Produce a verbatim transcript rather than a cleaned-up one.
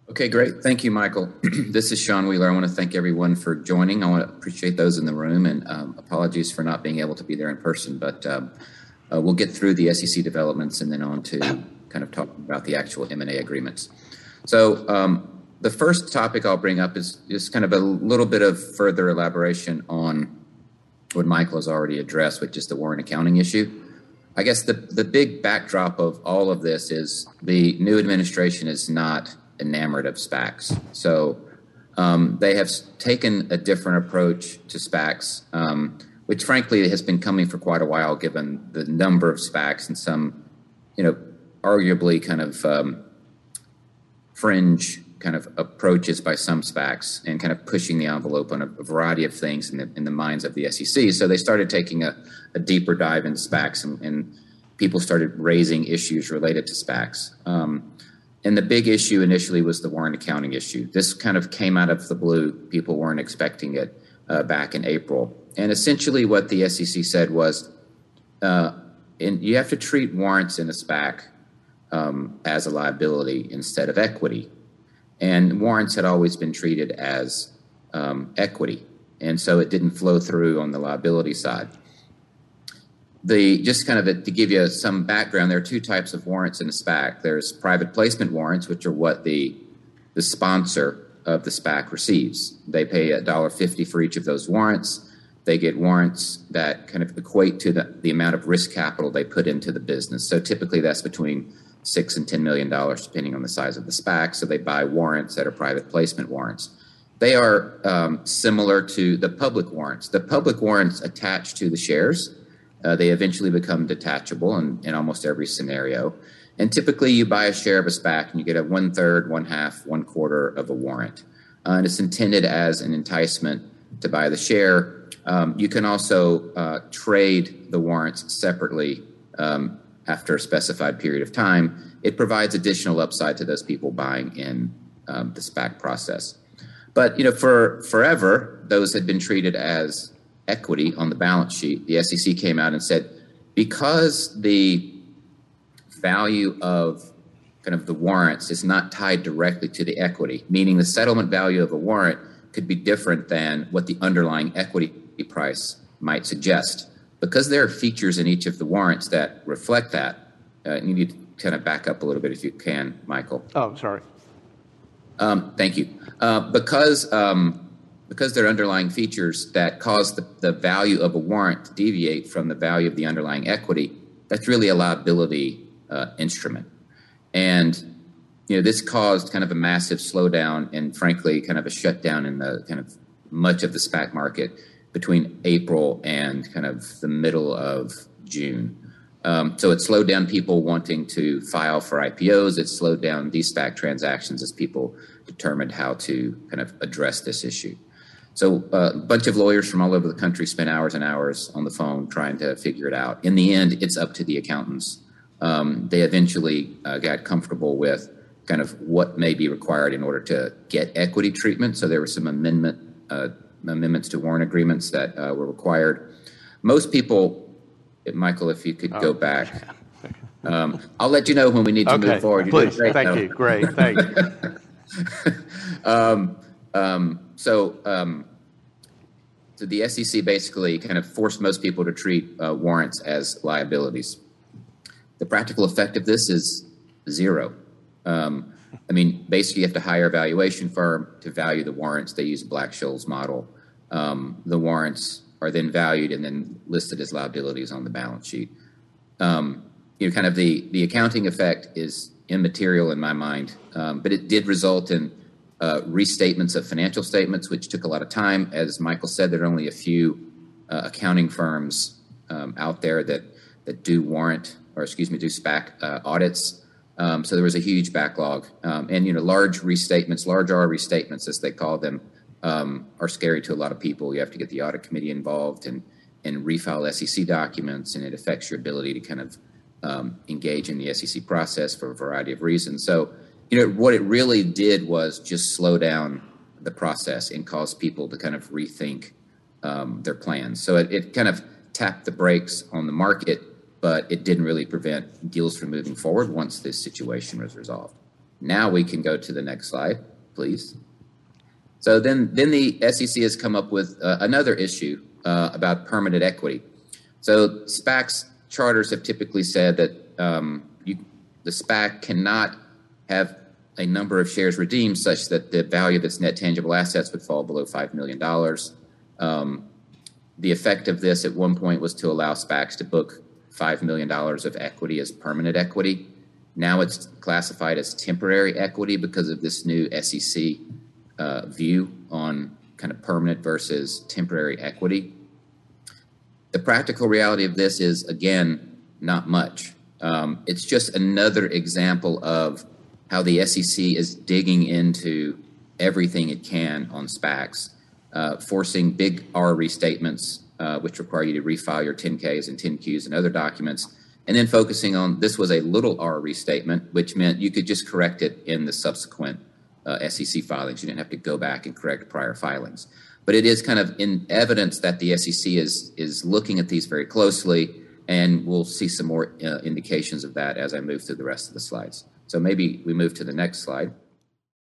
Okay, great. Thank you, Michael. This is Sean Wheeler. I want to thank everyone for joining. I want to appreciate those in the room, and um, apologies for not being able to be there in person, but um, uh, we'll get through the S E C developments and then on to kind of talk about the actual M and A agreements. So um, the first topic I'll bring up is just kind of a little bit of further elaboration on what Michael has already addressed, which is the warrant accounting issue. I guess the, the big backdrop of all of this is the new administration is not enamored of SPACs. So um, they have taken a different approach to SPACs, um, which frankly has been coming for quite a while, given the number of SPACs and some, you know, arguably kind of um, fringe kind of approaches by some SPACs and kind of pushing the envelope on a, a variety of things in the, in the minds of the S E C. So they started taking a, a deeper dive into SPACs, and, and people started raising issues related to SPACs. Um, And the big issue initially was the warrant accounting issue. This kind of came out of the blue. People weren't expecting it uh, back in April. And essentially what the S E C said was, uh, in, you have to treat warrants in a SPAC um, as a liability instead of equity. And warrants had always been treated as um, equity. And so it didn't flow through on the liability side. The, just kind of a, to give you some background, there are two types of warrants in a SPAC. There's private placement warrants, which are what the, the sponsor of the SPAC receives. They pay one dollar fifty for each of those warrants. They get warrants that kind of equate to the, the amount of risk capital they put into the business. So typically that's between six and ten million dollars, depending on the size of the SPAC. So they buy warrants that are private placement warrants. They are um, similar to the public warrants. The public warrants attach to the shares. Uh, they eventually become detachable in, in almost every scenario. And typically you buy a share of a SPAC and you get a one third, one half, one quarter of a warrant. Uh, and it's intended as an enticement to buy the share. Um, you can also uh, trade the warrants separately um, after a specified period of time. It provides additional upside to those people buying in um, the SPAC process. But, you know, for forever, those had been treated as equity on the balance sheet. The S E C came out and said, because the value of kind of the warrants is not tied directly to the equity, meaning the settlement value of a warrant could be different than what the underlying equity price might suggest. Because there are features in each of the warrants that reflect that, uh, you need to kind of back up a little bit if you can, Michael. Oh, sorry. Um, thank you. Uh, because um, because there are underlying features that cause the, the value of a warrant to deviate from the value of the underlying equity, that's really a liability uh, instrument. And, you know, this caused kind of a massive slowdown and, frankly, kind of a shutdown in the kind of much of the SPAC market between April and kind of the middle of June. Um, so it slowed down people wanting to file for I P Os. It slowed down de-SPAC transactions as people determined how to kind of address this issue. So uh, a bunch of lawyers from all over the country spent hours and hours on the phone trying to figure it out. In the end, it's up to the accountants. Um, they eventually uh, got comfortable with kind of what may be required in order to get equity treatment. So there were some amendment uh, amendments to warrant agreements that uh, were required. Most people, Michael, if you could oh. go back. Um, I'll let you know when we need to okay. move forward. You're Please, great, thank though. you. Great, thank you. um, um, so, um, so the S E C basically kind of forced most people to treat uh, warrants as liabilities. The practical effect of this is zero. Um, I mean, basically, you have to hire a valuation firm to value the warrants. They use a Black-Scholes model. Um, the warrants are then valued and then listed as liabilities on the balance sheet. Um, you know, kind of the, the accounting effect is immaterial in my mind, um, but it did result in uh, restatements of financial statements, which took a lot of time. As Michael said, there are only a few uh, accounting firms um, out there that, that do warrant, or excuse me, do SPAC uh, audits. Um, so there was a huge backlog. Um, and, you know, large restatements, large R restatements, as they call them, um, are scary to a lot of people. You have to get the audit committee involved and, and refile S E C documents, and it affects your ability to kind of um, engage in the S E C process for a variety of reasons. So, you know, what it really did was just slow down the process and cause people to kind of rethink um, their plans. So it, it kind of tapped the brakes on the market, but it didn't really prevent deals from moving forward once this situation was resolved. Now we can go to the next slide, please. So then, then the S E C has come up with uh, another issue uh, about permanent equity. So SPACs charters have typically said that um, you, the SPAC cannot have a number of shares redeemed such that the value of its net tangible assets would fall below five million dollars. Um, the effect of this at one point was to allow SPACs to book five million dollars of equity as permanent equity. Now it's classified as temporary equity because of this new S E C uh, view on kind of permanent versus temporary equity. The practical reality of this is, again, not much. Um, it's just another example of how the S E C is digging into everything it can on SPACs, uh, forcing big R restatements, uh, which require you to refile your ten Ks and ten Qs and other documents, and then focusing on this was a little R restatement, which meant you could just correct it in the subsequent uh, S E C filings. You didn't have to go back and correct prior filings. But it is kind of in evidence that the S E C is, is looking at these very closely, and we'll see some more uh, indications of that as I move through the rest of the slides. So maybe we move to the next slide.